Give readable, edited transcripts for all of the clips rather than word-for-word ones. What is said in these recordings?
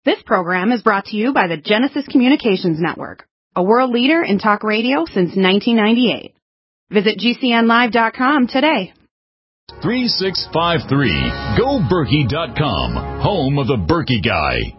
This program is brought to you by the Genesis Communications Network, a world leader in talk radio since 1998. Visit GCNlive.com today. 3653, GoBerkey.com, home of the Berkey Guy.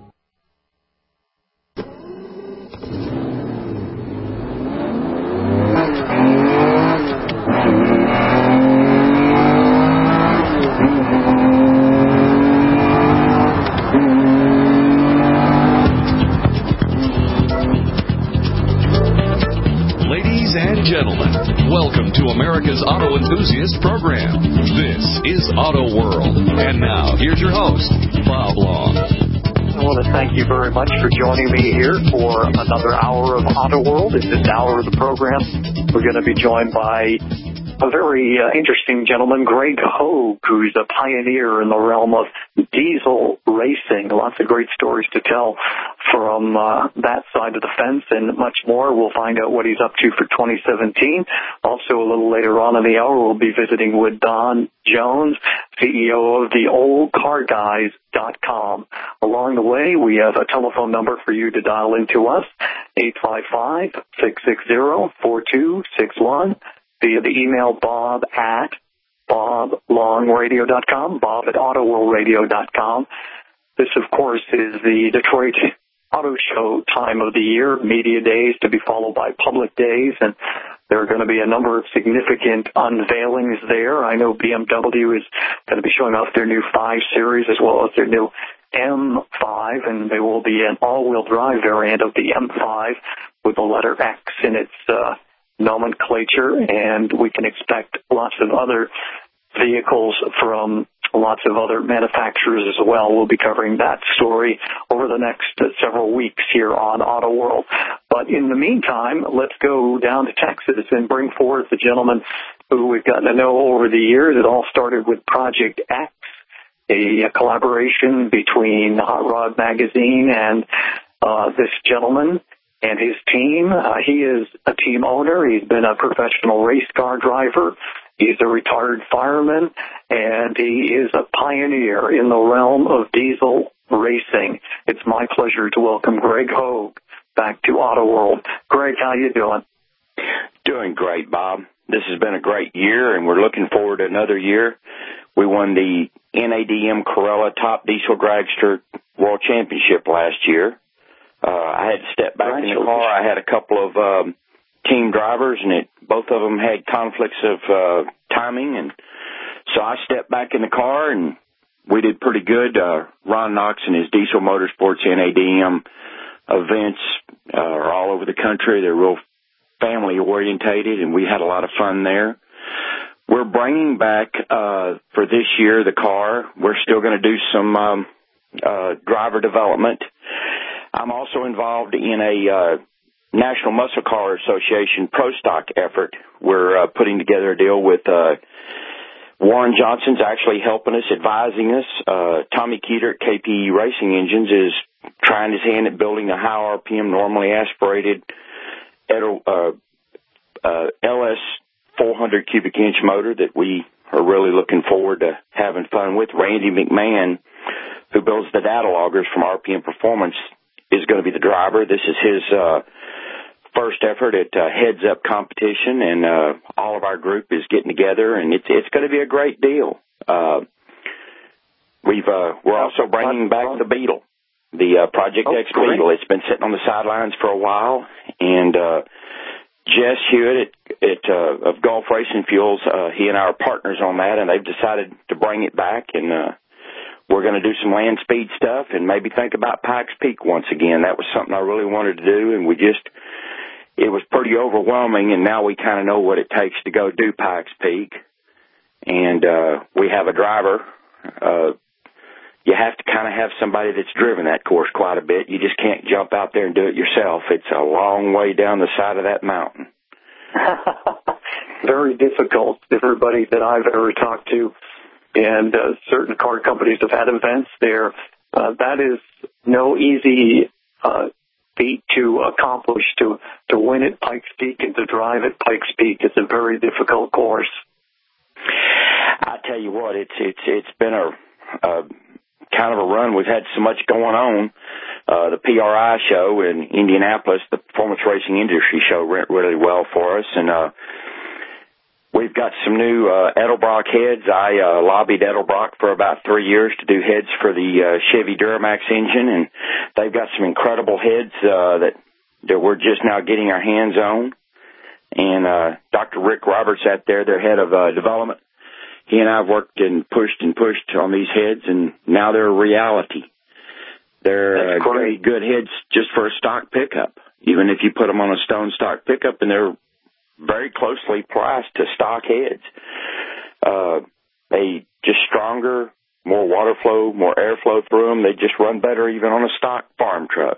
Gentlemen, welcome to America's Auto Enthusiast Program. This is Auto World. And now, here's your host, Bob Long. I want to thank you very much for joining me here for another hour of Auto World. In this hour of the program, we're going to be joined by a very interesting gentleman, Greg Hogue, who's a pioneer in the realm of diesel racing. Lots of great stories to tell from that side of the fence and much more. We'll find out what he's up to for 2017. Also, a little later on in the hour, we'll be visiting with Don Jones, CEO of the oldcarguys.com. Along the way, we have a telephone number for you to dial into us, 855-660-4261. Via the email bob@boblongradio.com, bob@autoworldradio.com. This, of course, is the Detroit Auto Show time of the year, media days to be followed by public days, and there are going to be a number of significant unveilings there. I know BMW is going to be showing off their new 5 Series as well as their new M5, and there will be an all-wheel drive variant of the M5 with the letter X in its nomenclature, and we can expect lots of other vehicles from lots of other manufacturers as well. We'll be covering that story over the next several weeks here on Auto World. But in the meantime, let's go down to Texas and bring forth the gentleman who we've gotten to know over the years. It all started with Project X, a collaboration between Hot Rod Magazine and this gentleman and his team. He is a team owner. He's been a professional race car driver. He's a retired fireman, and he is a pioneer in the realm of diesel racing. It's my pleasure to welcome Greg Hogue back to Auto World. Greg, how you doing? Doing great, Bob. This has been a great year, and we're looking forward to another year. We won the NADM Carrera Top Diesel Dragster World Championship last year. I had to step back in the car. I had a couple of team drivers, and both of them had conflicts of timing, and so I stepped back in the car, and we did pretty good. Ron Knox and his Diesel Motorsports NADM events are all over the country. They're real family-orientated, and we had a lot of fun there. We're bringing back, for this year, the car. We're still going to do some driver development. I'm also involved in a National Muscle Car Association Pro Stock effort. We're putting together a deal with Warren Johnson's actually helping us, advising us. Tommy Keeter at KPE Racing Engines is trying his hand at building a high RPM, normally aspirated LS 400 cubic inch motor that we are really looking forward to having fun with. Randy McMahon, who builds the data loggers from RPM Performance, is going to be the driver. This is his first effort at heads-up competition, and all of our group is getting together, and it's going to be a great deal. We're also bringing back the Beetle, the Project X Beetle. It's been sitting on the sidelines for a while, and Jess Hewitt of Gulf Racing Fuels, he and I are partners on that, and they've decided to bring it back, and we're going to do some land speed stuff and maybe think about Pikes Peak once again. That was something I really wanted to do, and it was pretty overwhelming, and now we kind of know what it takes to go do Pikes Peak. And we have a driver. You have to kind of have somebody that's driven that course quite a bit. You just can't jump out there and do it yourself. It's a long way down the side of that mountain. Very difficult. Everybody that I've ever talked to, and certain car companies have had events there. That is no easy feat to accomplish, to win at Pikes Peak and to drive at Pikes Peak. It's a very difficult course. I tell you what, it's been a kind of a run. We've had so much going on. The PRI show in Indianapolis, the Performance Racing Industry Show, went really well for us, and we've got some new Edelbrock heads. I lobbied Edelbrock for about 3 years to do heads for the Chevy Duramax engine, and they've got some incredible heads that we're just now getting our hands on. And Dr. Rick Roberts out there, their head of development, he and I have worked and pushed on these heads, and now they're a reality. They're very good heads just for a stock pickup, even if you put them on a stone stock pickup, and they're very closely priced to stock heads. They just stronger, more water flow, more airflow through them. They just run better even on a stock farm truck.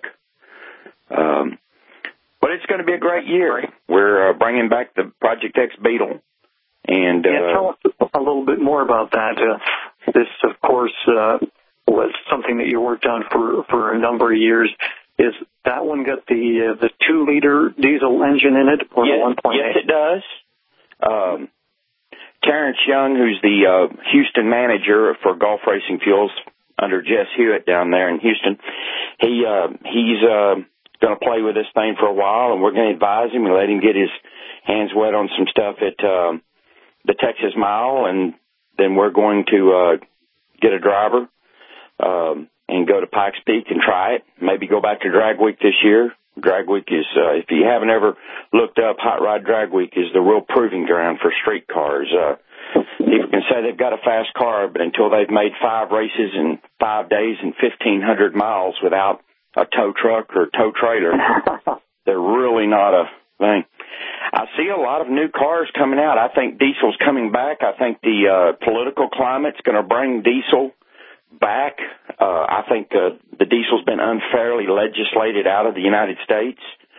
But it's going to be a great year. We're bringing back the Project X Beetle. And tell us a little bit more about that. This, of course, was something that you worked on for a number of years. Is that one got the 2-liter diesel engine in it, or the 1.8? Yes, it does. Terrence Young, who's the Houston manager for Gulf Racing Fuels under Jess Hewitt down there in Houston, he's going to play with this thing for a while, and we're going to advise him and let him get his hands wet on some stuff at the Texas Mile, and then we're going to get a driver and go to Pikes Peak and try it. Maybe go back to Drag Week this year. Drag Week is, if you haven't ever looked up, Hot Rod Drag Week is the real proving ground for street cars. People can say they've got a fast car, but until they've made 5 races in 5 days and 1,500 miles without a tow truck or tow trailer, they're really not a thing. I see a lot of new cars coming out. I think diesel's coming back. I think the political climate's going to bring diesel back. I think the diesel's been unfairly legislated out of the United States.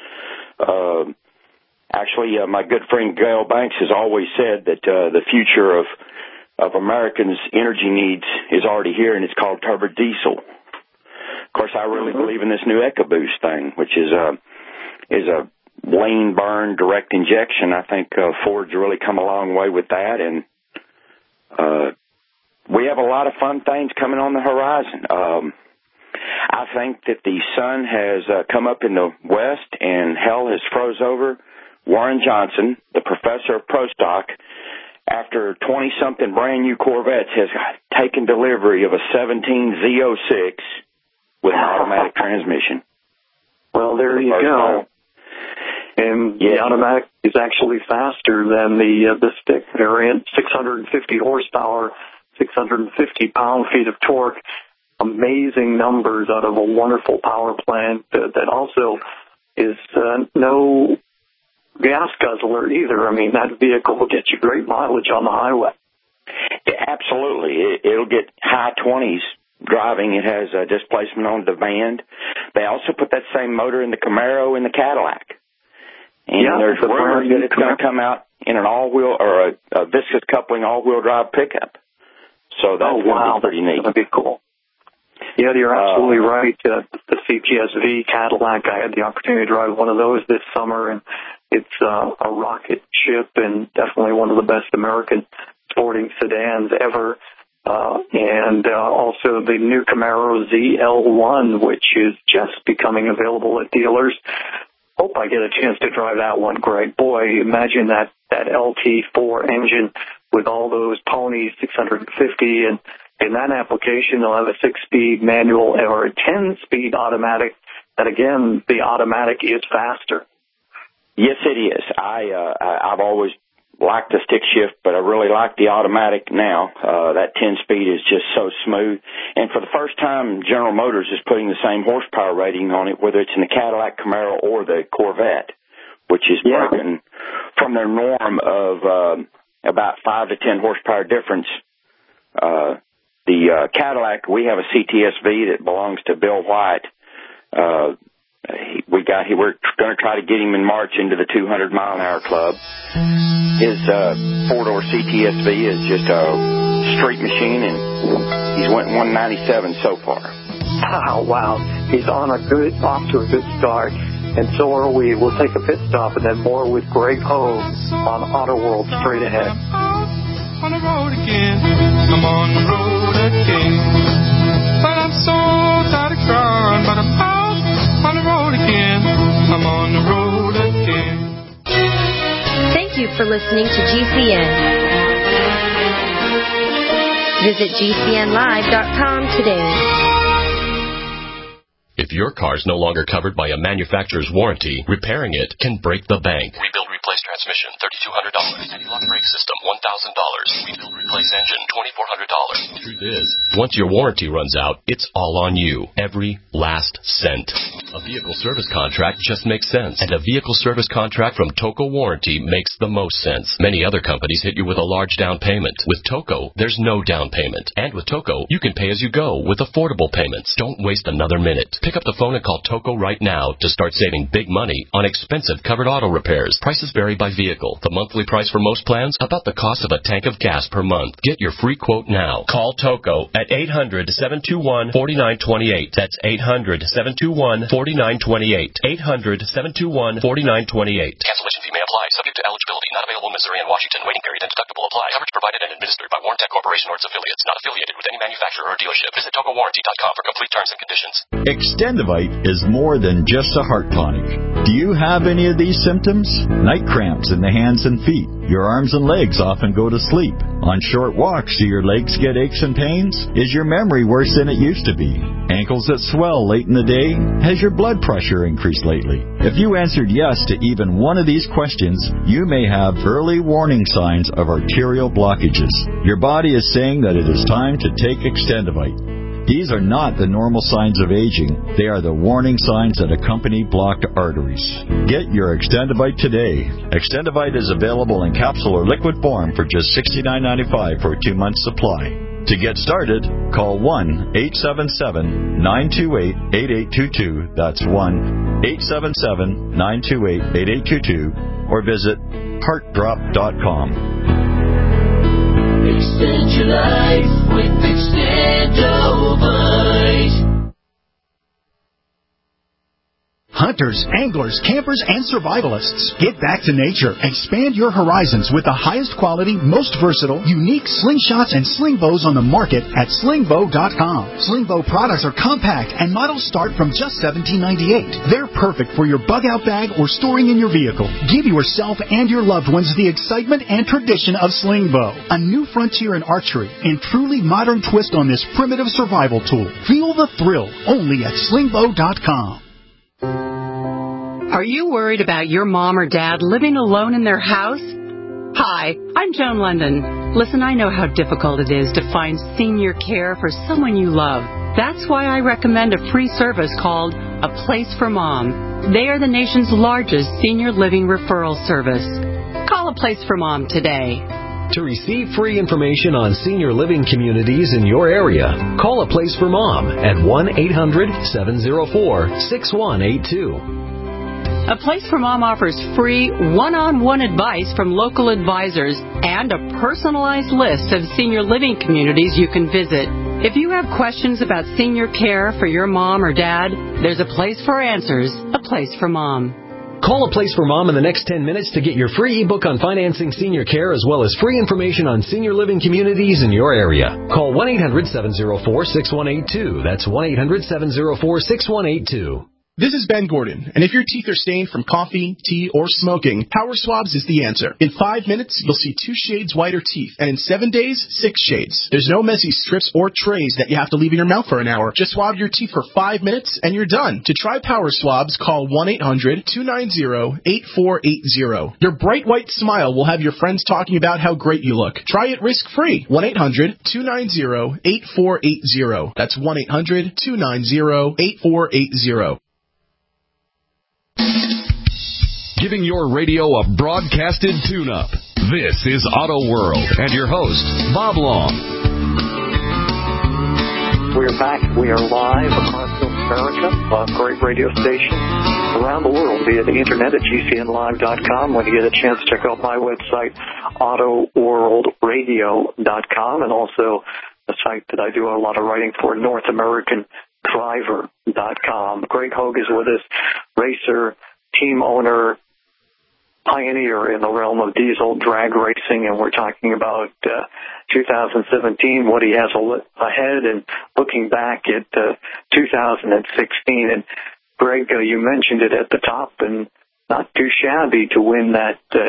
Actually, my good friend Gail Banks has always said that the future of Americans' energy needs is already here, and it's called turbo diesel. Of course, I really believe in this new EcoBoost thing, which is a lean burn direct injection. I think Ford's really come a long way with that, and we have a lot of fun things coming on the horizon. I think that the sun has come up in the west and hell has froze over. Warren Johnson, the professor of Pro Stock, after 20-something brand-new Corvettes, has taken delivery of a 17 Z06 with an automatic transmission. Well, there you go. And the automatic is actually faster than the stick variant, 650 horsepower, 650 pound-feet of torque. Amazing numbers out of a wonderful power plant that also is no gas guzzler either. I mean, that vehicle will get you great mileage on the highway. Absolutely. It'll get high 20s driving. It has a displacement on demand. They also put that same motor in the Camaro and the Cadillac. And there's rumors that it's going to come out in an all-wheel or a viscous coupling all-wheel drive pickup. So that's going to be pretty neat. That'd be cool. Yeah, you're absolutely right. The CTS-V Cadillac, I had the opportunity to drive one of those this summer, and it's a rocket ship and definitely one of the best American sporting sedans ever. And also the new Camaro ZL1, which is just becoming available at dealers. Hope I get a chance to drive that one, Greg. Boy, imagine that LT4 engine with all those ponies, 650, and in that application, they'll have a 6-speed manual or a 10-speed automatic. And again, the automatic is faster. Yes, it is. I've always liked the stick shift, but I really like the automatic now. That 10-speed is just so smooth. And for the first time, General Motors is putting the same horsepower rating on it, whether it's in the Cadillac, Camaro, or the Corvette, which is broken from their norm of about 5 to 10 horsepower difference. The Cadillac, we have a CTS-V that belongs to Bill White. We're going to try to get him in March into the 200-mile-an-hour club. His four-door CTS-V is just a street machine, and he's went 197 so far. Oh, wow. He's off to a good start, and so are we. We'll take a pit stop and then more with Greg Hogue on Auto World straight ahead. On the road again, I'm on the road again, but I'm so tired of crying, but I'm out. for listening to GCN. Visit GCNlive.com today. If your car's no longer covered by a manufacturer's warranty, repairing it can break the bank. Rebuild, replace transmission, $3,200. Anti-lock brake system, $1,000. Rebuild, replace engine, $2,400. Truth is, once your warranty runs out, it's all on you. Every last cent. A vehicle service contract just makes sense. And a vehicle service contract from Toco Warranty makes the most sense. Many other companies hit you with a large down payment. With Toco, there's no down payment. And with Toco, you can pay as you go with affordable payments. Don't waste another minute. Pick up the phone and call Toco right now to start saving big money on expensive covered auto repairs. Prices vary by vehicle. The monthly price for most plans, about the cost of a tank of gas per month. Get your free quote now. Call Toco at 800-721-4928. That's 800-721-4928. 800-721-4928. Cancellation fee may apply. Subject to eligibility. Not available in Missouri and Washington. Waiting period and deductible apply. Coverage provided and administered by Warrantech Corporation or its affiliates. Not affiliated with any manufacturer or dealership. Visit TocoWarranty.com for complete terms and conditions. Extendivite is more than just a heart tonic. Do you have any of these symptoms? Night cramps in the hands and feet. Your arms and legs often go to sleep. On short walks, do your legs get aches and pains? Is your memory worse than it used to be? Ankles that swell late in the day? Has your blood pressure increased lately? If you answered yes to even one of these questions, you may have early warning signs of arterial blockages. Your body is saying that it is time to take Extendivite. These are not the normal signs of aging. They are the warning signs that accompany blocked arteries. Get your Extendivite today. Extendivite is available in capsule or liquid form for just $69.95 for a 2-month supply. To get started, call 1-877-928-8822. That's 1-877-928-8822. Or visit heartdrop.com. Extend your life with Extendivite. Hunters, anglers, campers, and survivalists. Get back to nature. Expand your horizons with the highest quality, most versatile, unique slingshots and sling bows on the market at slingbow.com. Slingbow products are compact and models start from just $17.98. They're perfect for your bug-out bag or storing in your vehicle. Give yourself and your loved ones the excitement and tradition of Slingbow, a new frontier in archery and truly modern twist on this primitive survival tool. Feel the thrill only at slingbow.com. Are you worried about your mom or dad living alone in their house? Hi, I'm Joan London. Listen, I know how difficult it is to find senior care for someone you love. That's why I recommend a free service called A Place for Mom. They are the nation's largest senior living referral service. Call A Place for Mom today. To receive free information on senior living communities in your area, call A Place for Mom at 1-800-704-6182. A Place for Mom offers free one-on-one advice from local advisors and a personalized list of senior living communities you can visit. If you have questions about senior care for your mom or dad, there's a place for answers, A Place for Mom. Call A Place for Mom in the next 10 minutes to get your free ebook on financing senior care as well as free information on senior living communities in your area. Call 1-800-704-6182. That's 1-800-704-6182. This is Ben Gordon, and if your teeth are stained from coffee, tea, or smoking, Power Swabs is the answer. In 5 minutes, you'll see 2 shades whiter teeth, and in 7 days, 6 shades. There's no messy strips or trays that you have to leave in your mouth for an hour. Just swab your teeth for 5 minutes, and you're done. To try Power Swabs, call 1-800-290-8480. Your bright white smile will have your friends talking about how great you look. Try it risk-free. 1-800-290-8480. That's 1-800-290-8480. Giving your radio a broadcasted tune-up. This is Auto World and your host, Bob Long. We're back. We are live across North America on great radio stations around the world via the internet at GCNlive.com. When you get a chance, check out my website, AutoWorldRadio.com, and also a site that I do a lot of writing for, NorthAmericanDriver.com. Greg Hogue is with us, racer, team owner, pioneer in the realm of diesel drag racing, and we're talking about 2017, what he has ahead, and looking back at 2016. And Greg, you mentioned it at the top, and not too shabby to win that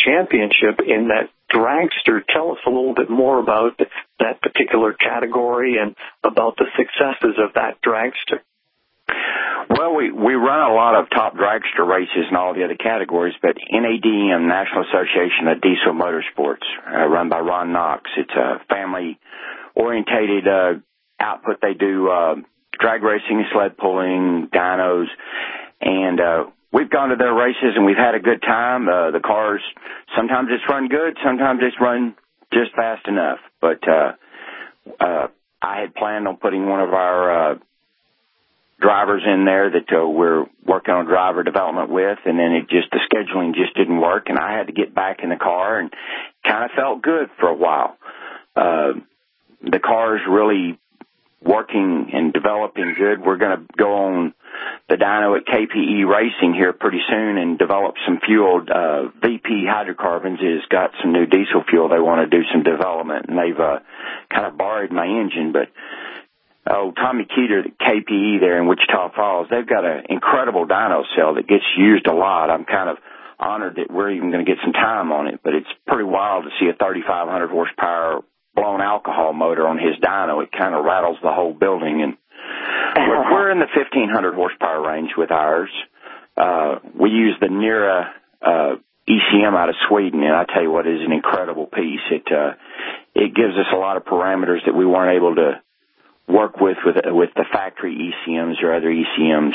championship in that dragster. Tell us a little bit more about that particular category and about the successes of that dragster. Well, we run a lot of top dragster races in all the other categories, but NADM, National Association of Diesel Motorsports, run by Ron Knox. It's a family-orientated output. They do drag racing, sled pulling, dynos, and we've gone to their races and we've had a good time. The cars, sometimes it's run good, sometimes it's run just fast enough. But I had planned on putting one of our drivers in there that we're working on driver development with, and then the scheduling just didn't work, and I had to get back in the car, and kind of felt good for a while. The car's really working and developing good. We're going to go on the dyno at KPE Racing here pretty soon and develop some fuel. VP Hydrocarbons has got some new diesel fuel. They want to do some development, and they've kind of borrowed my engine, but Tommy Keeter at KPE there in Wichita Falls, they've got an incredible dyno cell that gets used a lot. I'm kind of honored that we're even going to get some time on it, but it's pretty wild to see a 3,500 horsepower blown alcohol motor on his dyno. It kind of rattles the whole building, and we're in the 1,500 horsepower range with ours. We use the Nera ECM out of Sweden, and I tell you what, it is an incredible piece. It gives us a lot of parameters that we weren't able to work with the factory ECMs or other ECMs.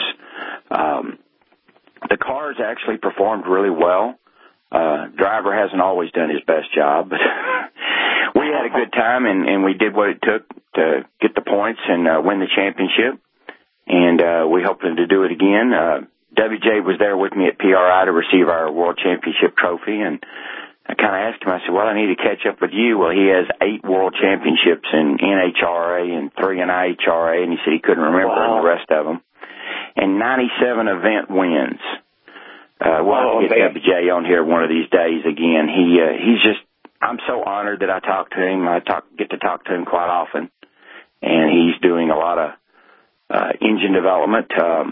The cars actually performed really well. Driver hasn't always done his best job, but we had a good time, and we did what it took to get the points and win the championship, and we hope to do it again. WJ was there with me at PRI to receive our World Championship trophy, and I kind of asked him, I said, well, I need to catch up with you. Well, he has 8 world championships in NHRA and 3 in IHRA, and he said he couldn't remember the rest of them. And 97 event wins. We'll have to get WJ on here one of these days again. He's just, I'm so honored that I talk to him. I get to talk to him quite often, and he's doing a lot of engine development,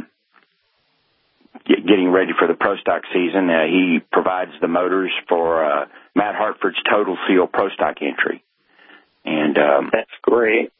getting ready for the Pro Stock season. He provides the motors for Matt Hartford's Total Seal Pro Stock entry. And that's great.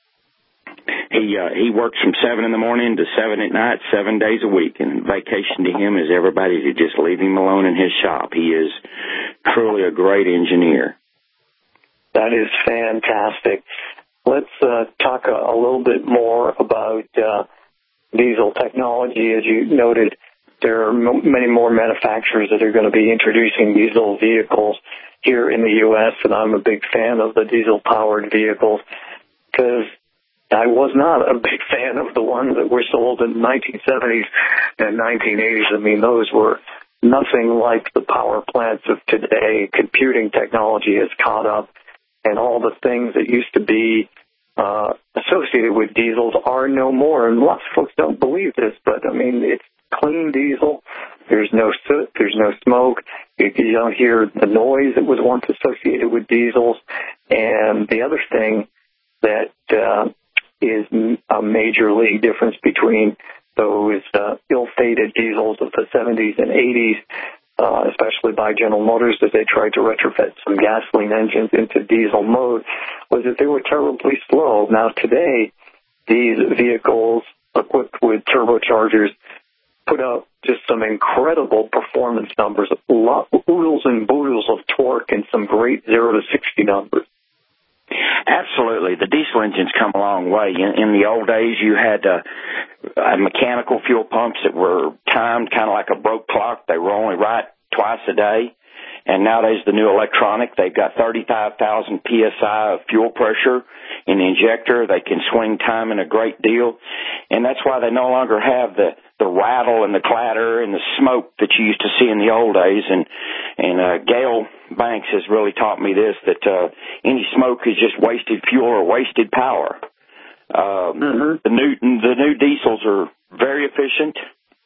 He works from 7 in the morning to 7 at night, 7 days a week. And vacation to him is everybody to just leave him alone in his shop. He is truly a great engineer. That is fantastic. Let's talk a little bit more about diesel technology. As you noted, there are many more manufacturers that are going to be introducing diesel vehicles here in the U.S., and I'm a big fan of the diesel-powered vehicles because I was not a big fan of the ones that were sold in the 1970s and 1980s. I mean, those were nothing like the power plants of today. Computing technology has caught up, and all the things that used to be associated with diesels are no more. And lots of folks don't believe this, but, I mean, it's clean diesel. There's no soot. There's no smoke. You don't hear the noise that was once associated with diesels. And the other thing that is a major league difference between those ill-fated diesels of the 70s and 80s, especially by General Motors as they tried to retrofit some gasoline engines into diesel mode, was that they were terribly slow. Now today, these vehicles equipped with turbochargers put out just some incredible performance numbers, oodles and boodles of torque, and some great 0 to 60 numbers. Absolutely. The diesel engines come a long way. In the old days, you had mechanical fuel pumps that were timed kind of like a broke clock. They were only right twice a day. And nowadays, the new electronic, they've got 35,000 PSI of fuel pressure in the injector. They can swing time in a great deal. And that's why they no longer have the rattle and the clatter and the smoke that you used to see in the old days. And Gail Banks has really taught me this, that any smoke is just wasted fuel or wasted power. The new diesels are very efficient.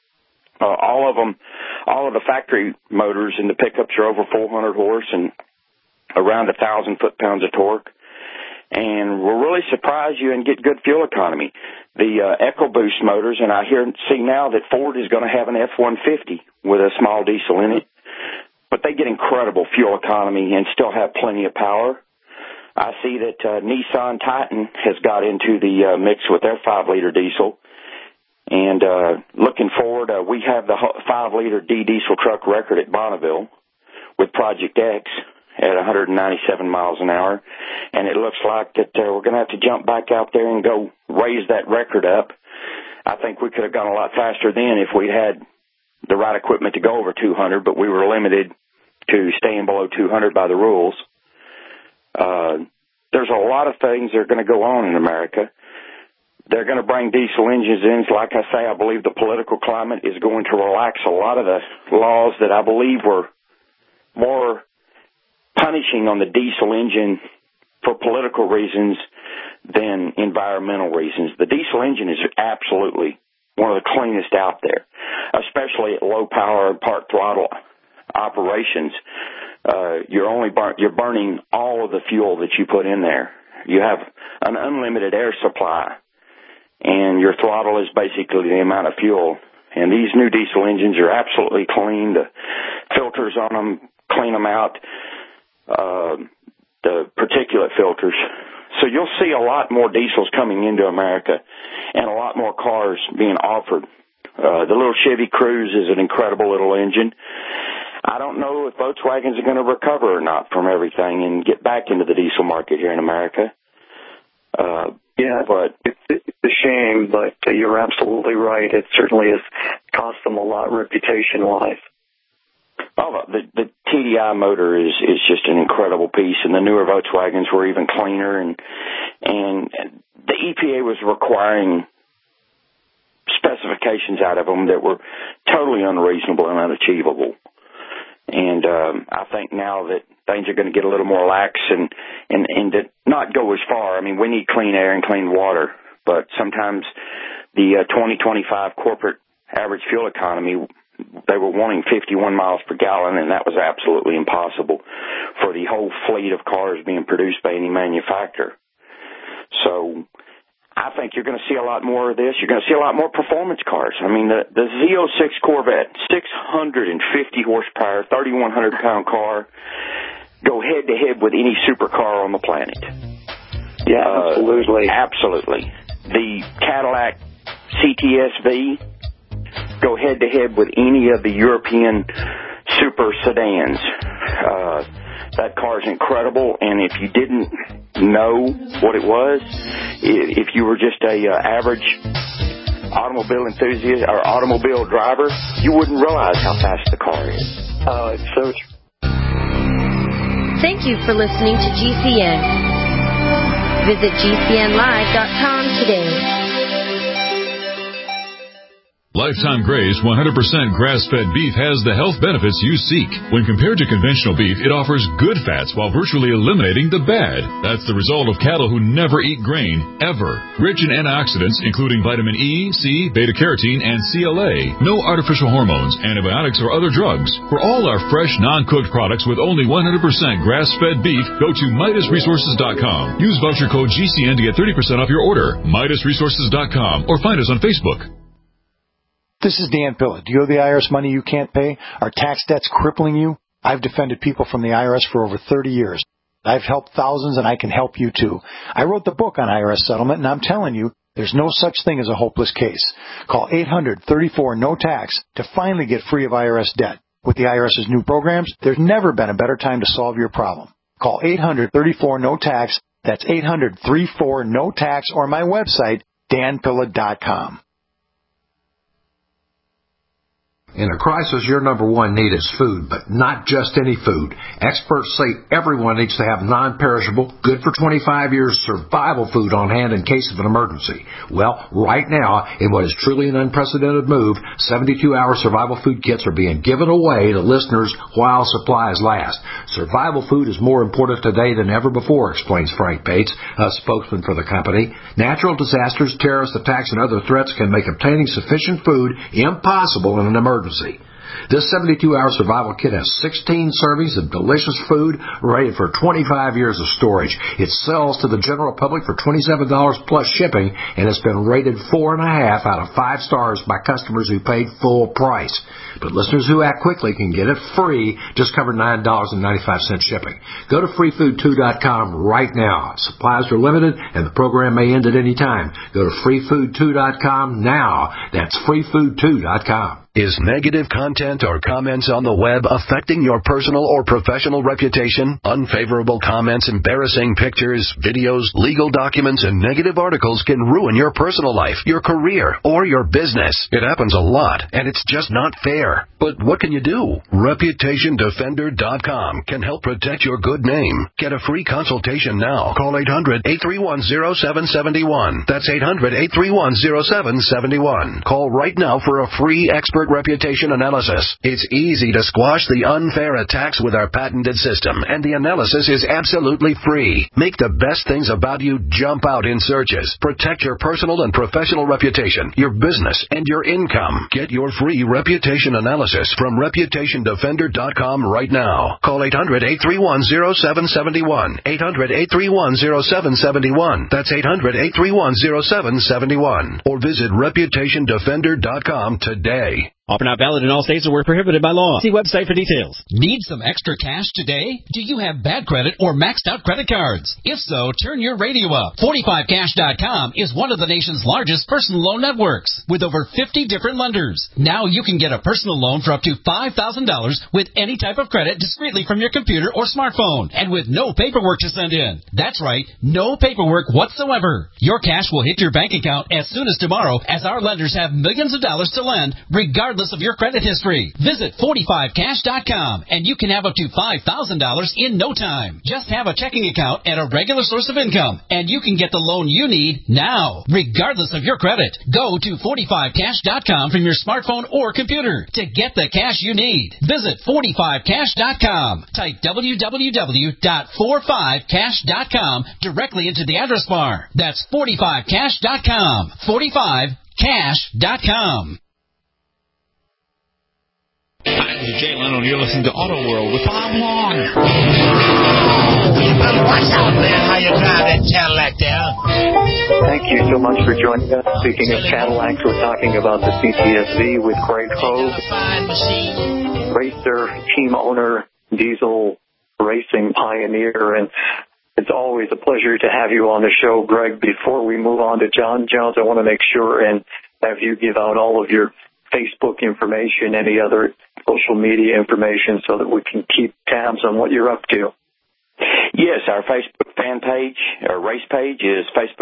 All of the factory motors in the pickups are over 400 horse and around 1,000 foot-pounds of torque. And we're really surprised you and get good fuel economy. The EcoBoost motors, and I see now that Ford is going to have an F-150 with a small diesel in it. but they get incredible fuel economy and still have plenty of power. I see that Nissan Titan has got into the mix with their 5-liter diesel. And looking forward, we have the 5-liter D-diesel truck record at Bonneville with Project X at 197 miles an hour. And it looks like that we're going to have to jump back out there and go raise that record up. I think we could have gone a lot faster then if we had the right equipment to go over 200, but we were limited to staying below 200 by the rules. There's a lot of things that are going to go on in America. They're going to bring diesel engines in. Like I say, I believe the political climate is going to relax a lot of the laws that I believe were more punishing on the diesel engine for political reasons than environmental reasons. The diesel engine is absolutely one of the cleanest out there, especially at low power and part throttle operations. You're burning all of the fuel that you put in there. You have an unlimited air supply, and your throttle is basically the amount of fuel. And these new diesel engines are absolutely clean. The filters on them, clean them out, the particulate filters. So you'll see a lot more diesels coming into America and a lot more cars being offered. The little Chevy Cruze is an incredible little engine. I don't know if Volkswagens are going to recover or not from everything and get back into the diesel market here in America. But it's a shame, but you're absolutely right. It certainly has cost them a lot reputation-wise. Oh, the TDI motor is just an incredible piece, and the newer Volkswagens were even cleaner, and the EPA was requiring specifications out of them that were totally unreasonable and unachievable. And I think now that things are going to get a little more lax and to not go as far. I mean, we need clean air and clean water, but sometimes the 2025 corporate average fuel economy, they were wanting 51 miles per gallon, and that was absolutely impossible for the whole fleet of cars being produced by any manufacturer. So I think you're going to see a lot more of this. You're going to see a lot more performance cars. I mean, the Z06 Corvette, 650 horsepower, 3,100-pound car, go head-to-head with any supercar on the planet. Yeah, absolutely. Absolutely. The Cadillac CTS-V, go head-to-head with any of the European super sedans. That car is incredible, and if you didn't know what it was, if you were just a average automobile enthusiast or automobile driver, you wouldn't realize how fast the car is. It's so true. Thank you for listening to GCN. Visit GCNlive.com today. Lifetime Graze 100% grass-fed beef has the health benefits you seek. When compared to conventional beef, it offers good fats while virtually eliminating the bad. That's the result of cattle who never eat grain, ever. Rich in antioxidants, including vitamin E, C, beta-carotene, and CLA. No artificial hormones, antibiotics, or other drugs. For all our fresh, non-cooked products with only 100% grass-fed beef, go to MidasResources.com. Use voucher code GCN to get 30% off your order. MidasResources.com, or find us on Facebook. This is Dan Pilla. Do you owe the IRS money you can't pay? Are tax debts crippling you? I've defended people from the IRS for over 30 years. I've helped thousands, and I can help you too. I wrote the book on IRS settlement, and I'm telling you, there's no such thing as a hopeless case. Call 800-34-NO-TAX to finally get free of IRS debt. With the IRS's new programs, there's never been a better time to solve your problem. Call 800-34-NO-TAX. That's 800-34-NO-TAX, or my website, danpilla.com. In a crisis, your number one need is food, but not just any food. Experts say everyone needs to have non-perishable, good for 25 years survival food on hand in case of an emergency. Well, right now, in what is truly an unprecedented move, 72-hour survival food kits are being given away to listeners while supplies last. Survival food is more important today than ever before, explains Frank Bates, a spokesman for the company. Natural disasters, terrorist attacks, and other threats can make obtaining sufficient food impossible in an emergency. This 72-hour survival kit has 16 servings of delicious food ready for 25 years of storage. It sells to the general public for $27 plus shipping, and it's been rated 4.5 out of 5 stars by customers who paid full price. But listeners who act quickly can get it free, just cover $9.95 shipping. Go to freefood2.com right now. Supplies are limited, and the program may end at any time. Go to freefood2.com now. That's freefood2.com. Is negative content or comments on the web affecting your personal or professional reputation? Unfavorable comments, embarrassing pictures, videos, legal documents, and negative articles can ruin your personal life, your career, or your business. It happens a lot, and it's just not fair. But what can you do? ReputationDefender.com can help protect your good name. Get a free consultation now. Call 800-831-0771. That's 800-831-0771. Call right now for a free expert reputation analysis. It's easy to squash the unfair attacks with our patented system, and the analysis is absolutely free. Make the best things about you jump out in searches. Protect your personal and professional reputation, your business, and your income. Get your free reputation analysis from ReputationDefender.com right now. Call 800-831-0771. 800-831-0771. That's 800-831-0771. Or visit ReputationDefender.com today. Offer not valid in all states or were prohibited by law. See website for details. Need some extra cash today? Do you have bad credit or maxed out credit cards? If so, turn your radio up. 45cash.com is one of the nation's largest personal loan networks with over 50 different lenders. Now you can get a personal loan for up to $5,000 with any type of credit discreetly from your computer or smartphone and with no paperwork to send in. That's right, no paperwork whatsoever. Your cash will hit your bank account as soon as tomorrow, as our lenders have millions of dollars to lend regardless of your credit history. Visit 45cash.com and you can have up to $5,000 in no time. Just have a checking account and a regular source of income and you can get the loan you need now, regardless of your credit. Go to 45cash.com from your smartphone or computer to get the cash you need. Visit 45cash.com. Type www.45cash.com directly into the address bar. That's 45cash.com. 45cash.com. Hi, this is Jay Leno, and you're listening to Auto World with Bob Long. What's up, man? How you drive that Cadillac there? Thank you so much for joining us. Speaking of Cadillacs, we're talking about the CCSV with Greg Hogue, racer, team owner, diesel racing pioneer, and it's always a pleasure to have you on the show, Greg. Before we move on to John Jones, I want to make sure and have you give out all of your Facebook information, any other social media information, so that we can keep tabs on what you're up to. Yes, our Facebook fan page, our race page, is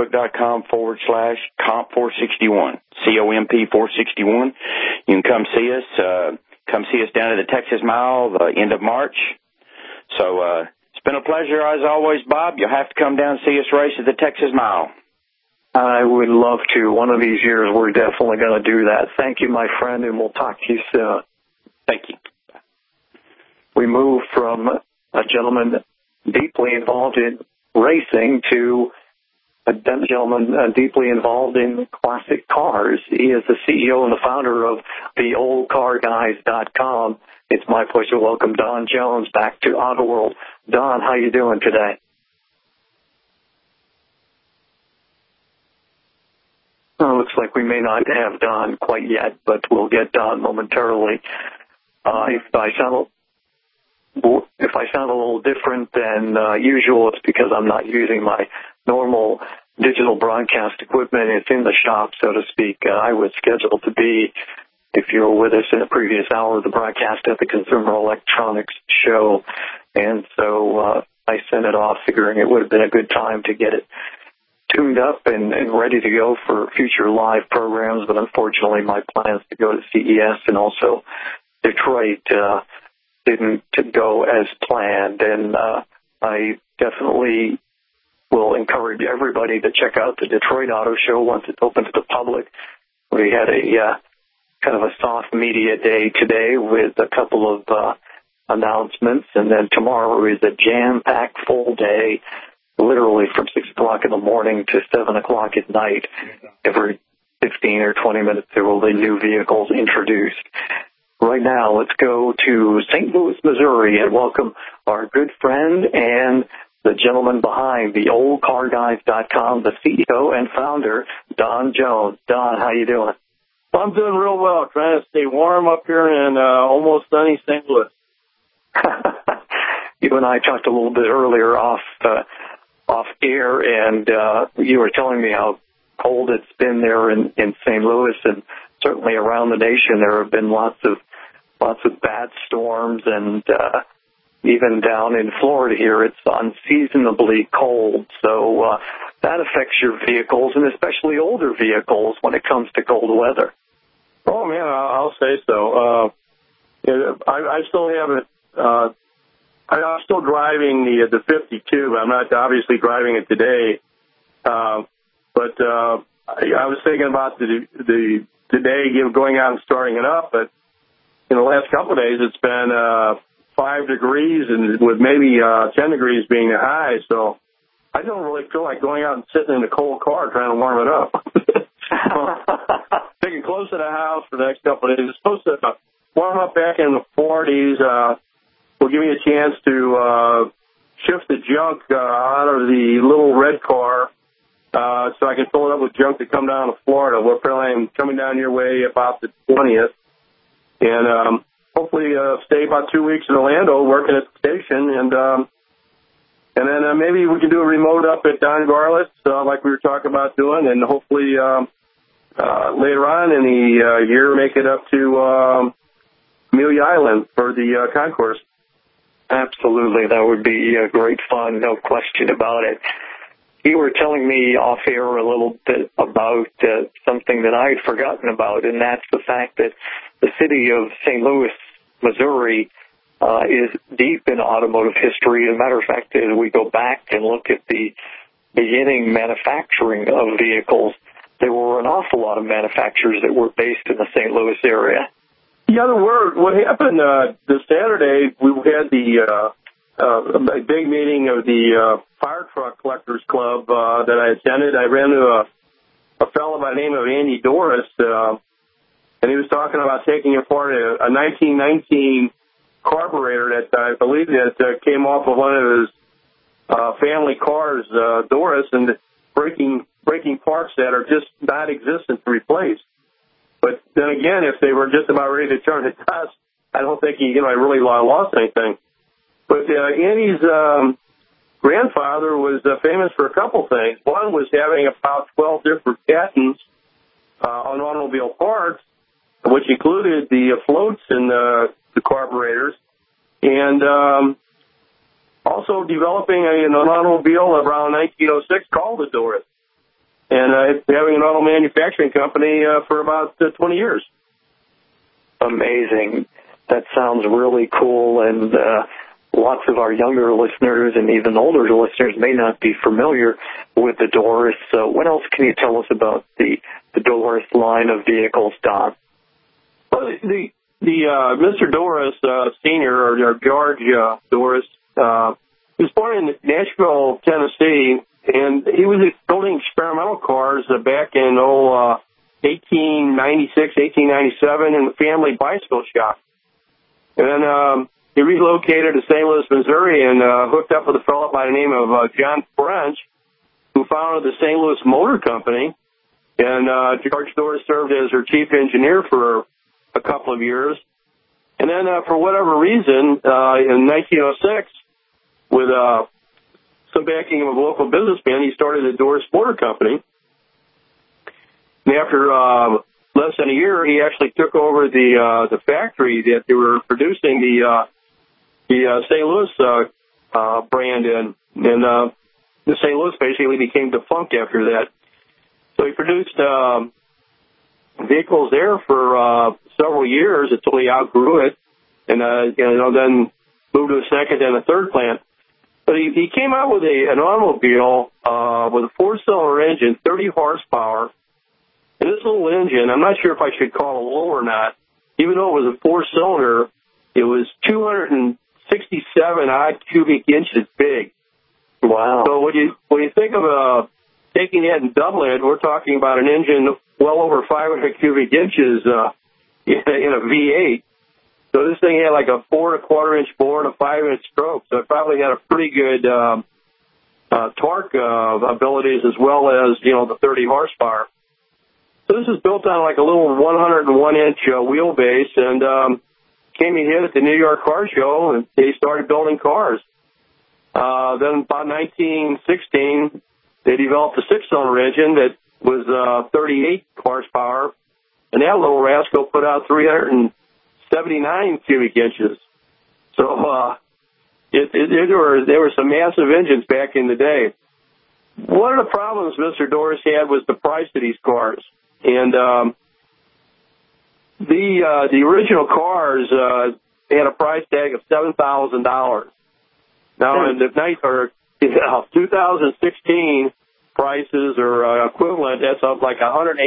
facebook.com/comp461, COMP461. You can come see us down at the Texas Mile the end of March. So it's been a pleasure, as always, Bob. You'll have to come down and see us race at the Texas Mile. I would love to. One of these years, we're definitely going to do that. Thank you, my friend, and we'll talk to you soon. Thank you. We move from a gentleman deeply involved in racing to a gentleman deeply involved in classic cars. He is the CEO and the founder of theoldcarguys.com. It's my pleasure to welcome Don Jones back to Auto World. Don, how you doing today? Well, looks like we may not have Don quite yet, but we'll get Don momentarily. If I sound a little different than usual, it's because I'm not using my normal digital broadcast equipment. It's in the shop, so to speak. I was scheduled to be, if you were with us in a previous hour, the broadcast at the Consumer Electronics Show, and so I sent it off figuring it would have been a good time to get it tuned up and ready to go for future live programs, but unfortunately my plans to go to CES and also Detroit didn't go as planned, and I definitely will encourage everybody to check out the Detroit Auto Show once it's open to the public. We had a kind of a soft media day today with a couple of announcements, and then tomorrow is a jam-packed full day, literally from 6 o'clock in the morning to 7 o'clock at night. Every 15 or 20 minutes there will be new vehicles introduced. Right now, let's go to St. Louis, Missouri, and welcome our good friend and the gentleman behind the oldcarguys.com, the CEO and founder, Don Jones. Don, how you doing? I'm doing real well, trying to stay warm up here in almost sunny St. Louis. You and I talked a little bit earlier off air, and you were telling me how cold it's been there in St. Louis, and certainly around the nation there have been lots of bad storms, and even down in Florida here it's unseasonably cold. So that affects your vehicles, and especially older vehicles when it comes to cold weather. Oh man, I'll say so. I still haven't. I'm still driving the 52. I'm not obviously driving it today, but I was thinking about the day going out and starting it up. But in the last couple of days, it's been 5 degrees, and with maybe 10 degrees being the high. So I don't really feel like going out and sitting in a cold car trying to warm it up. Taking close to the house for the next couple of days. It's supposed to warm up back in the 40s. Will give me a chance to shift the junk out of the little red car so I can fill it up with junk to come down to Florida. We're planning coming down your way about the 20th. And hopefully stay about 2 weeks in Orlando working at the station. And then maybe we can do a remote up at Don Garlis like we were talking about doing. And hopefully later on in the year make it up to Amelia Island for the concourse. Absolutely. That would be great fun, no question about it. You were telling me off air a little bit about something that I had forgotten about, and that's the fact that the city of St. Louis, Missouri, is deep in automotive history. As a matter of fact, as we go back and look at the beginning manufacturing of vehicles, there were an awful lot of manufacturers that were based in the St. Louis area. Yeah, what happened this Saturday, we had a big meeting of the Fire Truck Collectors Club that I attended. I ran into a fellow by the name of Andy Doris, and he was talking about taking apart a 1919 carburetor that I believe that came off of one of his family cars, Doris, and breaking parts that are just not existent to replace. But then again, if they were just about ready to turn to dust, I don't think he really lost anything. But Andy's grandfather was famous for a couple things. One was having about 12 different patents on automobile parts, which included the floats and the carburetors, and also developing an automobile around 1906 called the Doris, and having an auto manufacturing company for about 20 years. Amazing. That sounds really cool, and lots of our younger listeners and even older listeners may not be familiar with the Doris. So what else can you tell us about the Doris line of vehicles, Don? Well, the Mr. Doris Sr., or George Doris, was born in Nashville, Tennessee, and he was building experimental cars back in 1896, 1897 in the family bicycle shop. And then he relocated to St. Louis, Missouri, and hooked up with a fellow by the name of John French, who founded the St. Louis Motor Company. And George Doris served as her chief engineer for a couple of years. And then for whatever reason, in 1906, with some backing of a local businessman, he started the Doris Motor Company. And after less than a year, he actually took over the factory that they were producing the St. Louis brand in. And the St. Louis basically became defunct after that. So he produced vehicles there for several years until he outgrew it, and then moved to a second and a third plant. But he came out with an automobile with a 4-cylinder engine, 30 horsepower. And this little engine, I'm not sure if I should call it low or not. Even though it was a 4-cylinder, it was 267 odd cubic inches big. Wow! So when you think of taking that and doubling it, we're talking about an engine well over 500 cubic inches in a V8. So this thing had like a 4 1/4-inch bore and a 5-inch stroke. So it probably had a pretty good torque abilities as well as, the 30 horsepower. So this is built on like a little 101-inch wheelbase, and came and hit at the New York Car Show, and they started building cars. Then about 1916, they developed a 6-cylinder engine that was 38 horsepower, and that little rascal put out 379 cubic inches. So there were some massive engines back in the day. One of the problems Mr. Doris had was the price of these cars. And the original cars had a price tag of $7,000. Now, in the 2016 prices are equivalent. That's up like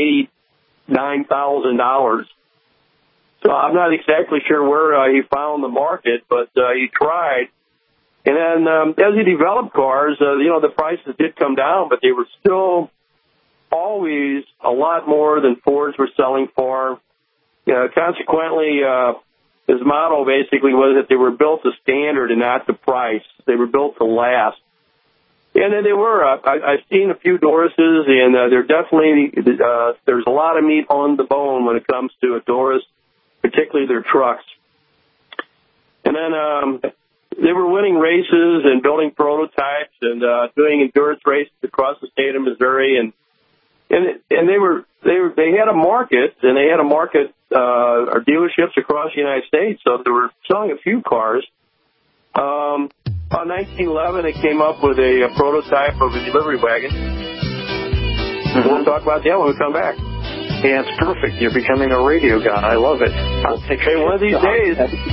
$189,000. So I'm not exactly sure where he found the market, but he tried. And then as he developed cars, the prices did come down, but they were still always a lot more than Fords were selling for. Consequently, his motto basically was that they were built to standard and not to price. They were built to last. And then they were. I've seen a few Dorises, and they're definitely, there's a lot of meat on the bone when it comes to a Doris, particularly their trucks. And then they were winning races and building prototypes and doing endurance races across the state of Missouri, and they had a market, and they had a market or dealerships across the United States, so they were selling a few cars. About 1911, they came up with a prototype of a delivery wagon. We'll talk about that when we come back. Yeah, it's perfect. You're becoming a radio guy. I love it. I'll take one of these days.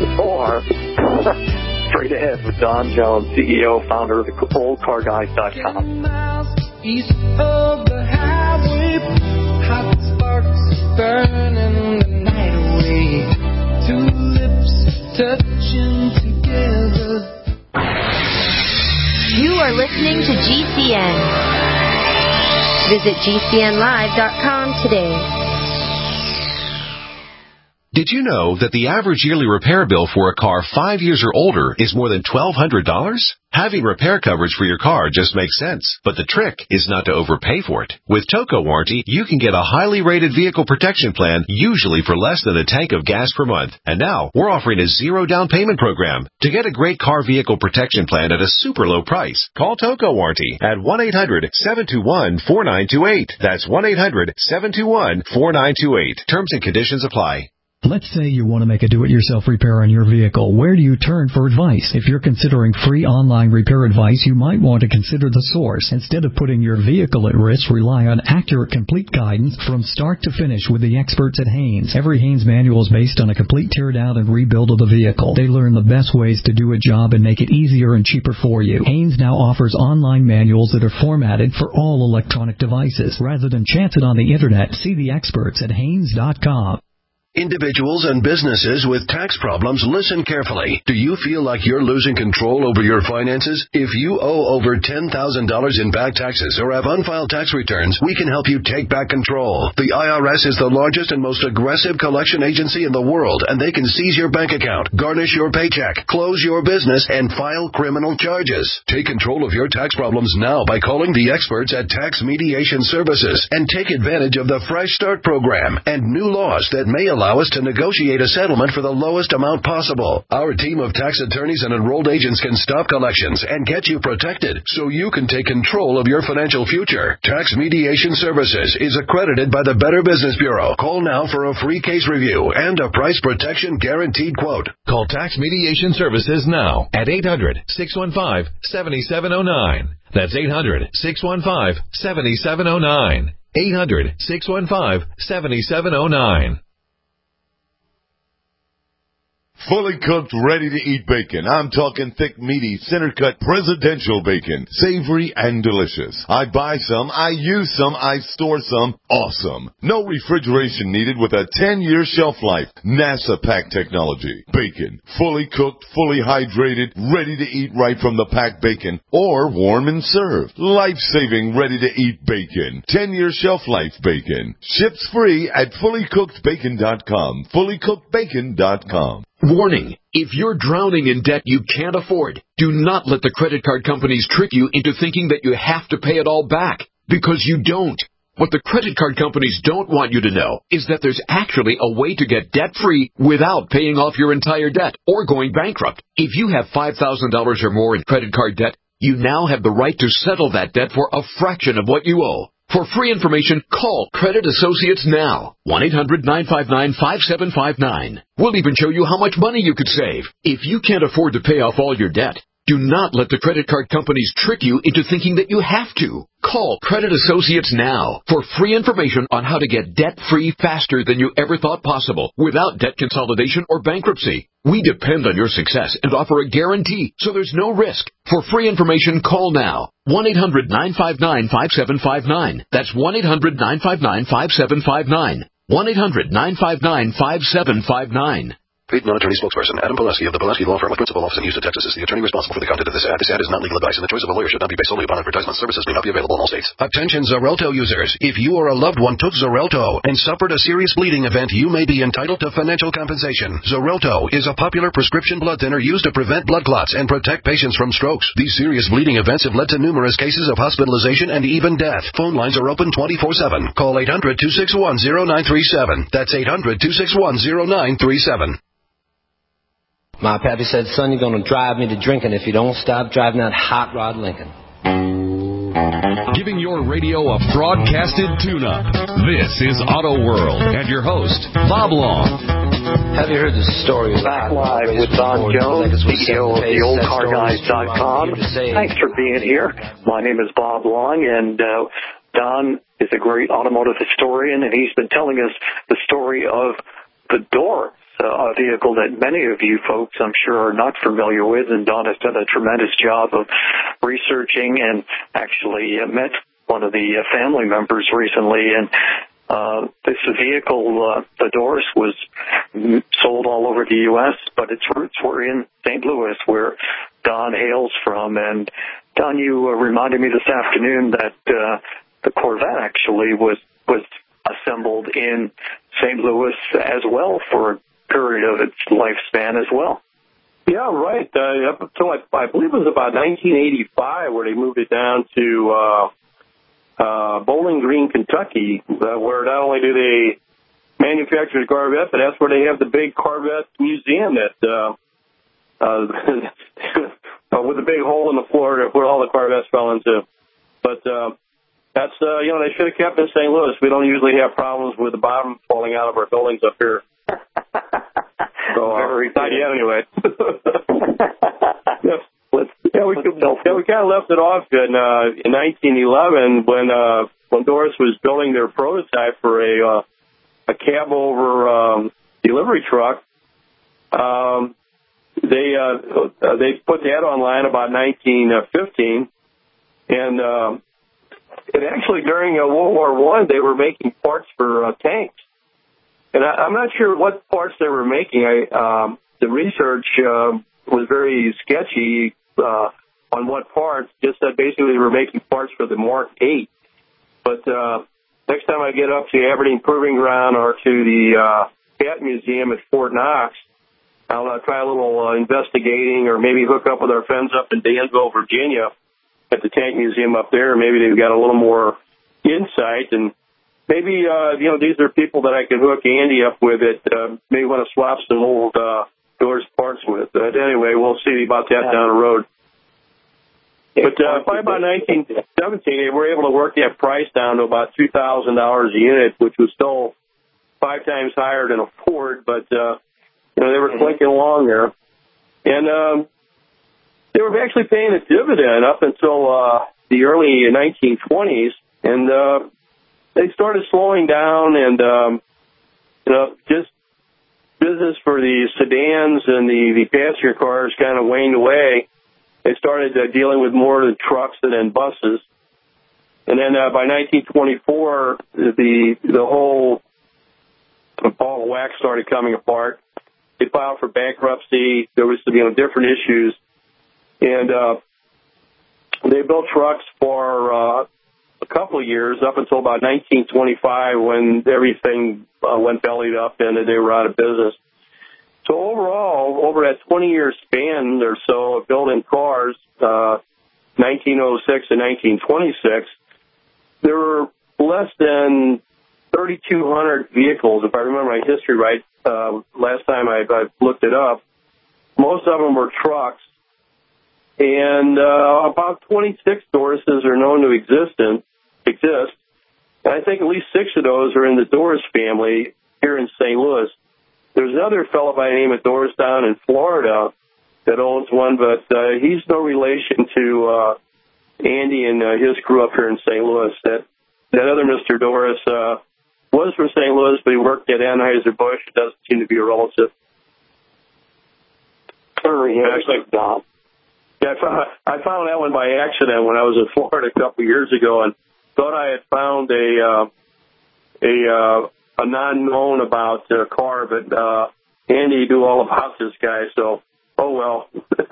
Straight ahead with Don Jones, CEO, founder of oldcarguys.com. East of the highway, hot sparks burning the night away. Two lips touching together. You are listening to GCN. Visit GCNlive.com today. Did you know that the average yearly repair bill for a car 5 years or older is more than $1,200? Having repair coverage for your car just makes sense, but the trick is not to overpay for it. With Toco Warranty, you can get a highly rated vehicle protection plan, usually for less than a tank of gas per month. And now, we're offering a 0 down payment program. To get a great car vehicle protection plan at a super low price, call Toco Warranty at 1-800-721-4928. That's 1-800-721-4928. Terms and conditions apply. Let's say you want to make a do-it-yourself repair on your vehicle. Where do you turn for advice? If you're considering free online repair advice, you might want to consider The Source. Instead of putting your vehicle at risk, rely on accurate, complete guidance from start to finish with the experts at Haynes. Every Haynes manual is based on a complete teardown and rebuild of the vehicle. They learn the best ways to do a job and make it easier and cheaper for you. Haynes now offers online manuals that are formatted for all electronic devices. Rather than chance it on the internet, see the experts at Haynes.com. Individuals and businesses with tax problems, listen carefully. Do you feel like you're losing control over your finances? If you owe over $10,000 in back taxes or have unfiled tax returns, we can help you take back control. The IRS is the largest and most aggressive collection agency in the world, and they can seize your bank account, garnish your paycheck, close your business, and file criminal charges. Take control of your tax problems now by calling the experts at Tax Mediation Services and take advantage of the Fresh Start program and new laws that may allow us to negotiate a settlement for the lowest amount possible. Our team of tax attorneys and enrolled agents can stop collections and get you protected so you can take control of your financial future. Tax Mediation Services is accredited by the Better Business Bureau. Call now for a free case review and a price protection guaranteed quote. Call Tax Mediation Services now at 800-615-7709. That's 800-615-7709. 800-615-7709. Fully cooked, ready-to-eat bacon. I'm talking thick, meaty, center-cut, presidential bacon. Savory and delicious. I buy some, I use some, I store some. Awesome. No refrigeration needed with a 10-year shelf life. NASA pack technology. Bacon. Fully cooked, fully hydrated, ready to eat right from the packed bacon. Or warm and served. Life-saving, ready-to-eat bacon. 10-year shelf life bacon. Ships free at fullycookedbacon.com. Fullycookedbacon.com. Warning, if you're drowning in debt you can't afford, do not let the credit card companies trick you into thinking that you have to pay it all back, because you don't. What the credit card companies don't want you to know is that there's actually a way to get debt-free without paying off your entire debt or going bankrupt. If you have $5,000 or more in credit card debt, you now have the right to settle that debt for a fraction of what you owe. For free information, call Credit Associates now. 1-800-959-5759. We'll even show you how much money you could save. If you can't afford to pay off all your debt, do not let the credit card companies trick you into thinking that you have to. Call Credit Associates now for free information on how to get debt-free faster than you ever thought possible without debt consolidation or bankruptcy. We depend on your success and offer a guarantee, so there's no risk. For free information, call now. 1-800-959-5759. That's 1-800-959-5759. 1-800-959-5759. Paid non-attorney spokesperson Adam Pileski of the Pileski Law Firm with principal office in Houston, Texas, is the attorney responsible for the content of this ad. This ad is not legal advice, and the choice of a lawyer should not be based solely upon advertisement. Services may not be available in all states. Attention Xarelto users. If you or a loved one took Xarelto and suffered a serious bleeding event, you may be entitled to financial compensation. Xarelto is a popular prescription blood thinner used to prevent blood clots and protect patients from strokes. These serious bleeding events have led to numerous cases of hospitalization and even death. Phone lines are open 24/7. Call 800-261-0937. That's 800-261-0937. My pappy said, son, you're going to drive me to drinking if you don't stop driving that hot rod Lincoln. Giving your radio a broadcasted tune-up. This is Auto World and your host, Bob Long. Have you heard the story? Back live with Don Jones, CEO of TheOldCarGuys.com. Thanks for being here. My name is Bob Long, and Don is a great automotive historian, and he's been telling us the story of the Doris. A vehicle that many of you folks, I'm sure, are not familiar with, and Don has done a tremendous job of researching and actually met one of the family members recently. And this vehicle, the Doris, was sold all over the U.S., but its roots were in St. Louis, where Don hails from. And Don, you reminded me this afternoon that the Corvette actually was assembled in St. Louis as well for a period of its lifespan as well. Yeah, right. Up until I believe it was about 1985 where they moved it down to Bowling Green, Kentucky, where not only do they manufacture the Corvette, but that's where they have the big Corvette museum that with a big hole in the floor where all the Corvettes fell into. But that's they should have kept it in St. Louis. We don't usually have problems with the bottom falling out of our buildings up here. So, not yet, anyway. we kind of left it off in 1911 when Doris was building their prototype for a cab over delivery truck. They put that online about 1915, and actually during World War I they were making parts for tanks. And I'm not sure what parts they were making. The research was very sketchy on what parts, just that basically they were making parts for the Mark 8. But next time I get up to Aberdeen Proving Ground or to the Cat Museum at Fort Knox, I'll try a little investigating or maybe hook up with our friends up in Danville, Virginia at the Tank Museum up there. Maybe they've got a little more insight, and maybe, these are people that I can hook Andy up with that may want to swap some old Doors parts with. But anyway, we'll see about that down the road. But by about 1917, they were able to work that price down to about $2,000 a unit, which was still 5 times higher than a Ford, but, they were clinking along there. And they were actually paying a dividend up until the early 1920s, and they started slowing down, and just business for the sedans and the passenger cars kind of waned away. They started dealing with more of the trucks and then buses. And then by 1924, the whole ball of wax started coming apart. They filed for bankruptcy. There was different issues, and they built trucks for a couple of years up until about 1925 when everything went bellied up and they were out of business. So overall, 20-year span or so of building cars, 1906 and 1926, there were less than 3,200 vehicles, if I remember my history right. Last time I looked it up, most of them were trucks, and about 26 Doruses are known to exist. And I think at least 6 of those are in the Dorus family here in St. Louis. There's another fellow by the name of Dorus down in Florida that owns one, but he's no relation to Andy and his crew up here in St. Louis. That other Mr. Dorus was from St. Louis, but he worked at Anheuser-Busch. It doesn't seem to be a relative. Yeah, I found that one by accident when I was in Florida a couple of years ago, and thought I had found a non-known about car, but Andy knew all about this guy, so oh well.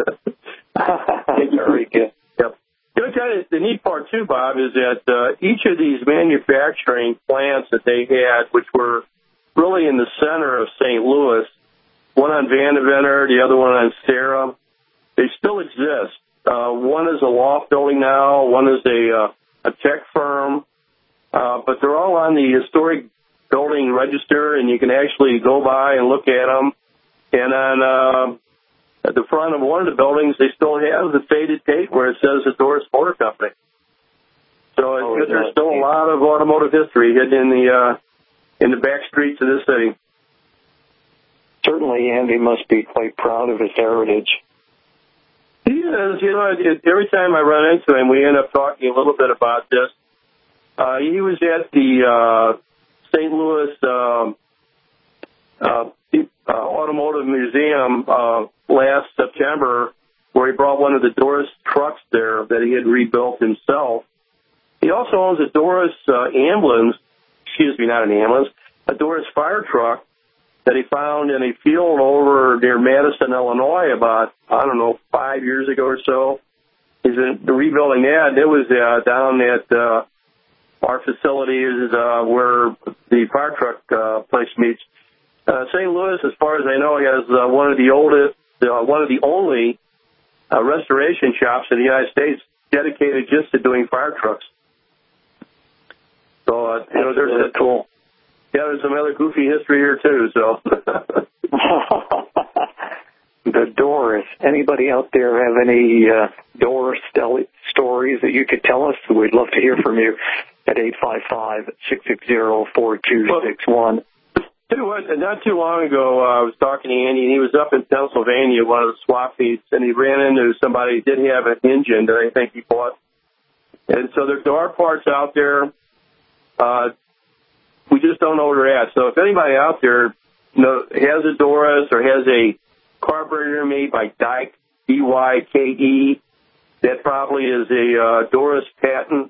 Very good. Yep. The neat part too, Bob, is that each of these manufacturing plants that they had, which were really in the center of St. Louis, one on Vandeventer, the other one on Sarah, they still exist. One is a loft building now, one is a tech firm, but they're all on the historic building register, and you can actually go by and look at them. And on at the front of one of the buildings, they still have the faded tape where it says the Dorus Motor Company. So there's still a lot of automotive history hidden in the back streets of this city. Certainly, Andy must be quite proud of his heritage. He is. You know, every time I run into him, we end up talking a little bit about this. He was at the St. Louis Automotive Museum last September, where he brought one of the Dorus trucks there that he had rebuilt himself. He also owns a Dorus ambulance, a Dorus fire truck that he found in a field over near Madison, Illinois, about, 5 years ago or so. He's rebuilding that, and it was down at our facilities where the fire truck place meets. St. Louis, as far as I know, has one of the only restoration shops in the United States dedicated just to doing fire trucks. So, there's really cool. Yeah, there's some other goofy history here, too, so. The Dorus. Anybody out there have any Dorus stories that you could tell us? We'd love to hear from you at 855-660-4261. Not too long ago, I was talking to Andy, and he was up in Pennsylvania, one of the swap meets, and he ran into somebody who did have an engine that I think he bought. And so there are parts out there. We just don't know where they're at. So if anybody out there has a Dorus or has a carburetor made by Dyke, D-Y-K-E, that probably is a Dorus patent.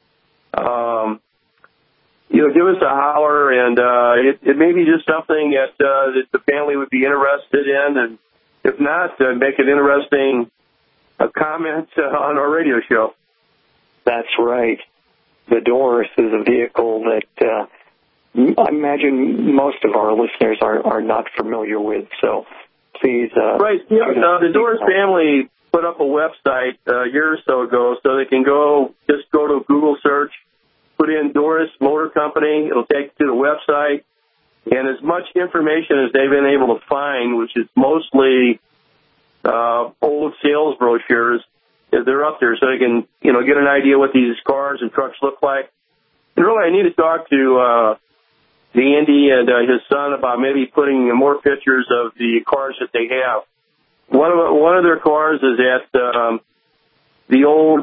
Give us a holler, and it may be just something that the family would be interested in, and if not, make an interesting comment on our radio show. That's right. The Dorus is a vehicle that I imagine most of our listeners are not familiar with, so please. Right. The Dorus family put up a website a year or so ago, so they can go to a Google search, put in Dorus Motor Company. It'll take you to the website, and as much information as they've been able to find, which is mostly old sales brochures, they're up there, so they can get an idea what these cars and trucks look like. And really, I need to talk to Andy and his son about maybe putting more pictures of the cars that they have. One of their cars is at the old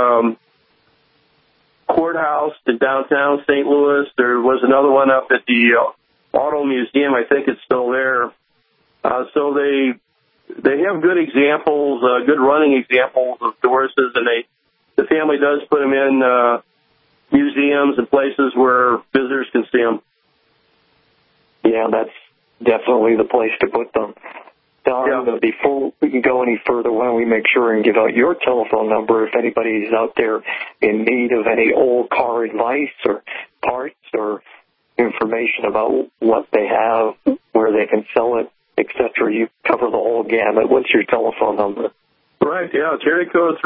courthouse in downtown St. Louis. There was another one up at the Auto Museum. I think it's still there. So they have good examples, good running examples of Doruses, and the family does put them in museums and places where visitors can see them. Yeah, that's definitely the place to put them. Don, before we can go any further, why don't we make sure and give out your telephone number if anybody's out there in need of any old car advice or parts or information about what they have, where they can sell it, etc. You cover the whole gamut. What's your telephone number? Right, yeah, it's area code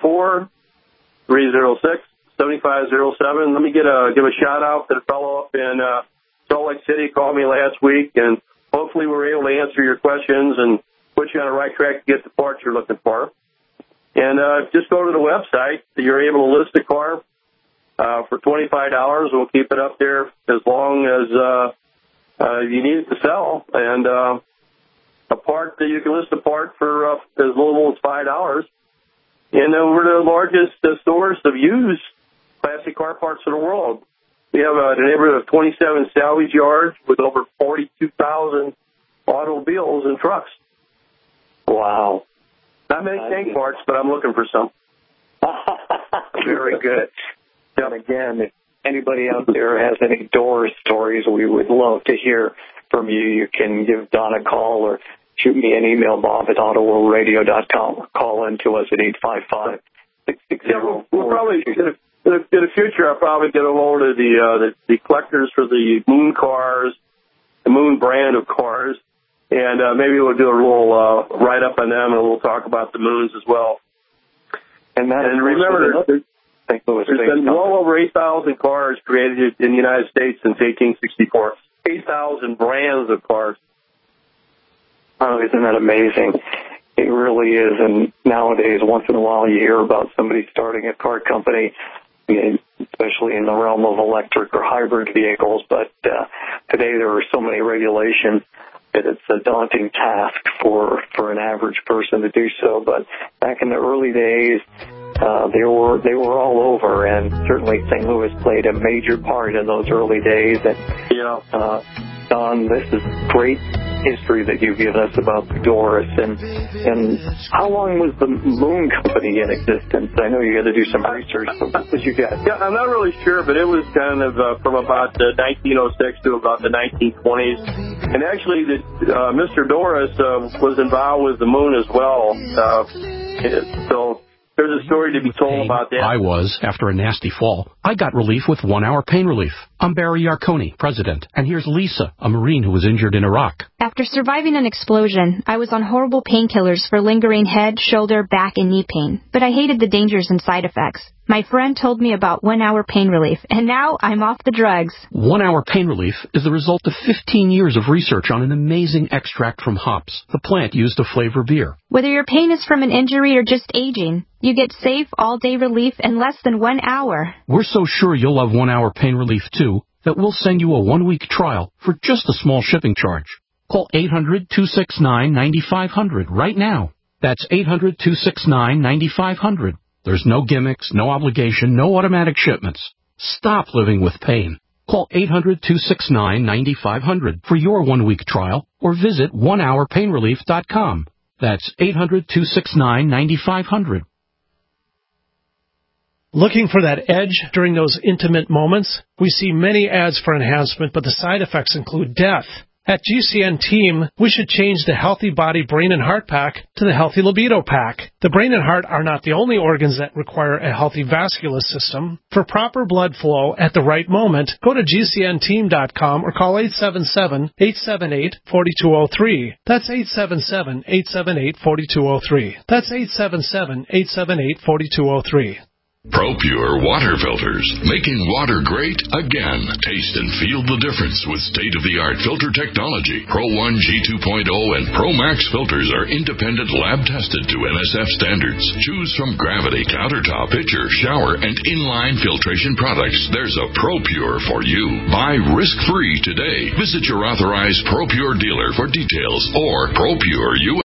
314-306-7507. Let me give a shout-out to the fellow up in Salt Lake City called me last week, and hopefully we were able to answer your questions and put you on the right track to get the parts you're looking for. And just go to the website. You're able to list a car for $25. We'll keep it up there as long as you need it to sell. And a part that you can list a part for as little as $5. And we're the largest source of used classic car parts in the world. We have a neighborhood of 27 salvage yards with over 42,000 automobiles and trucks. Wow. Not many tank parts, but I'm looking for some. Very good. And again, if anybody out there has any door stories, we would love to hear from you. You can give Don a call or shoot me an email, bob@autoworldradio.com, or call in to us at 855-660. We'll probably, in the future, I'll probably get a hold of the collectors for the Moon cars, the Moon brand of cars, and maybe we'll do a little write-up on them, and we'll talk about the Moons as well. And remember, there's been well over 8,000 cars created in the United States since 1864. 8,000 brands of cars. Oh, isn't that amazing? It really is. And nowadays, once in a while, you hear about somebody starting a car company, especially in the realm of electric or hybrid vehicles. But today there are so many regulations that it's a daunting task for an average person to do so. But back in the early days, they were all over, and certainly St. Louis played a major part in those early days. And Don, this is great history that you've given us about the Doris. And how long was the Moon Company in existence? I know you had to do some research, but what did you get? Yeah, I'm not really sure, but it was kind of from about 1906 to about the 1920s. And actually, Mr. Doris was involved with the Moon as well. So there's a story to be told about that. I was, after a nasty fall. I got relief with 1 hour pain relief. I'm Barry Yarconi, president, and here's Lisa, a Marine who was injured in Iraq. After surviving an explosion, I was on horrible painkillers for lingering head, shoulder, back, and knee pain, but I hated the dangers and side effects. My friend told me about 1 hour pain relief, and now I'm off the drugs. 1 hour pain relief is the result of 15 years of research on an amazing extract from hops, the plant used to flavor beer. Whether your pain is from an injury or just aging, you get safe all-day relief in less than 1 hour. We're so sure you'll love 1 hour pain relief, too, that we'll send you a 1-week trial for just a small shipping charge. Call 800-269-9500 right now. That's 800-269-9500. There's no gimmicks, no obligation, no automatic shipments. Stop living with pain. Call 800-269-9500 for your 1-week trial or visit onehourpainrelief.com. That's 800-269-9500. Looking for that edge during those intimate moments? We see many ads for enhancement, but the side effects include death. At GCN Team, we should change the Healthy Body, Brain, and Heart Pack to the Healthy Libido Pack. The brain and heart are not the only organs that require a healthy vascular system. For proper blood flow at the right moment, go to GCNteam.com or call 877-878-4203. That's 877-878-4203. That's 877-878-4203. ProPure water filters, making water great again. Taste and feel the difference with state-of-the-art filter technology. Pro 1 G2.0 and Pro Max filters are independent lab-tested to NSF standards. Choose from Gravity, Countertop, Pitcher, Shower, and Inline filtration products. There's a ProPure for you. Buy risk-free today. Visit your authorized ProPure dealer for details or ProPure